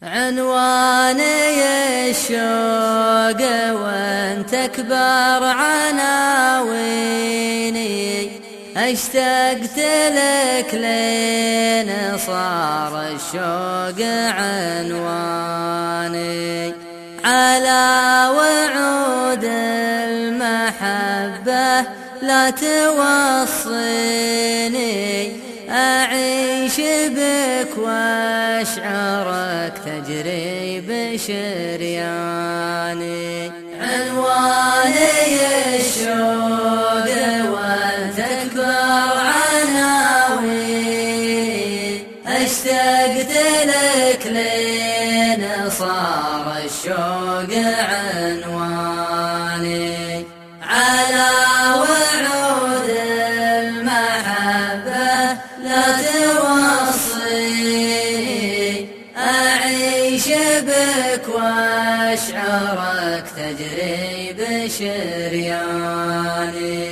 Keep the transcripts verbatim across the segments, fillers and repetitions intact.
عنواني الشوق وانت اكبر عناويني، اشتقت لك لين صار الشوق عنواني. على وعود المحبة لا توصيني، أعيش بك واشعرك تجري بشرياني. عنواني الشوق وانت اكبر عناويني، اشتقت لك لين صار الشوق عنواني. على وعود المحبة لا توصيني، أعيش بك واشعرك تجري بشرياني.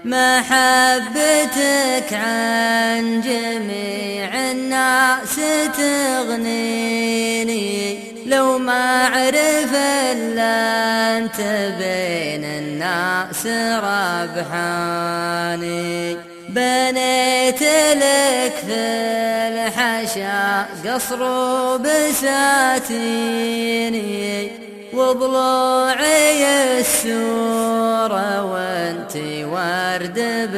محبتك عن جميع الناس تغنيني، لو ما أعرف إلا أنت بين الناس ربحاني. بنيت لك في الحشا قصر بساتيني، وضلوعي السورة وانتي ورد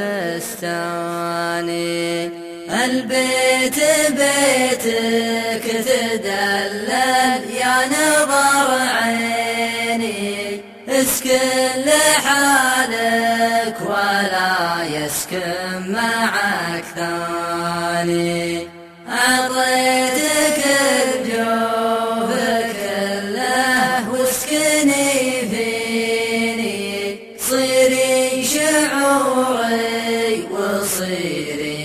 بستاني. البيت بيتك تدلل يا نظر عيني، اسكن لحالك ولا يسكن معك ثاني. أعطيتك الجوف كله واسكني فيني، صيري شعوري وصيري